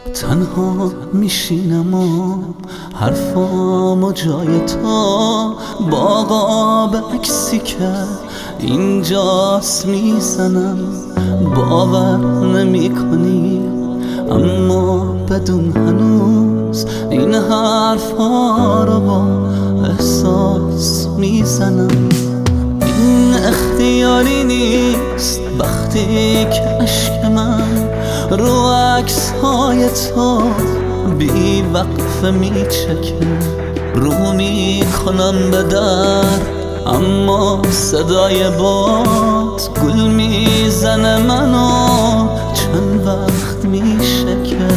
تنها میشینم و حرفامو جای تو باقا به عکسی که اینجاست میزنم. باور نمی کنی اما بدون هنوز این حرفا رو با احساس میزنم. این اختیاری نیست وقتی که عشق من رو عکس های تو بی وقفه میچکه. رو میکنم به در اما صدای باد گل میزنه منو چند وقت میشکه.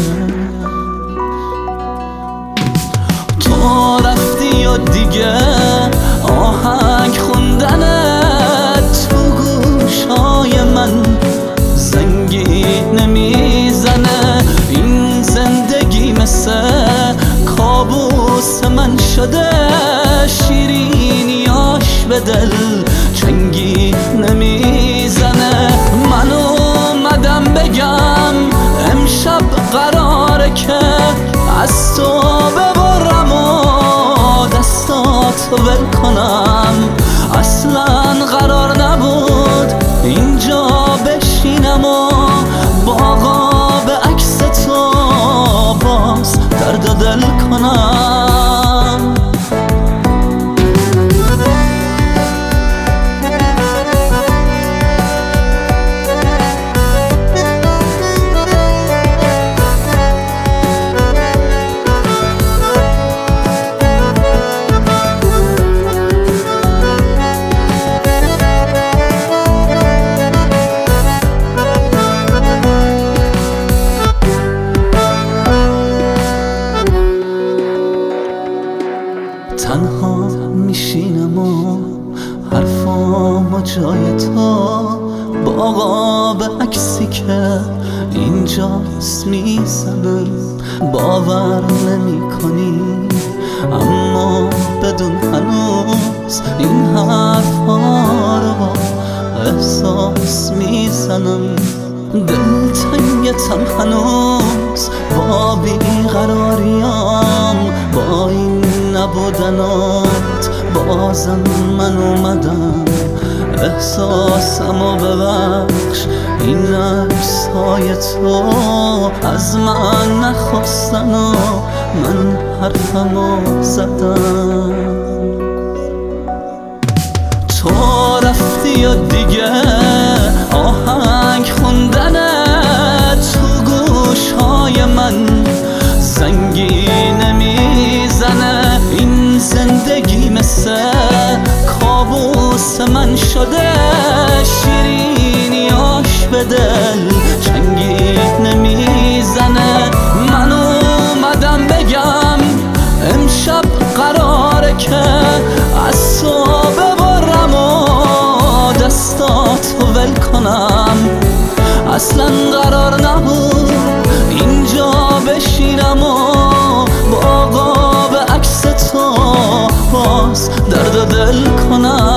تو رفتی و دیگه آهنگ خوندنت تو گوشای من زنگی نمیزنه. این زندگی مثل کابوس من شده، شیرینیاش به دل چنگی نمیزنه. من اومدم بگم امشب قراره که از تو ببرم و دستاتو ول کنم. اصلا قرار نبود اینجا بشینم و باقا به عکس تو باز درد و دل کنم. تنها میشینم و حرفامو جای تو باقا به عکسی که اینجاست میزنم. باور نمی کنی اما بدون هنوز این حرفا رو با احساس میزنم. دلتنگتم هنوز با بیقراریام، با این نبودنات بازم من اومدم. احساسمو ببخش این عکس‌های تو از من نخواستن و من حرفمو زدم. تو رفتی و دیگه آهنگ خوندنت تو گوشهای من زنگی نمیزنه. این زندگی مثل کابوس من شده، شیرینیاش به دل چنگی نمیزنه. من اومدم بگم امشب قراره که از تو ببرم و دستاتو ول کنم. اصلا قرار نبود اینجا بشینم و باقا به عکس تو باز درد و دل کنم.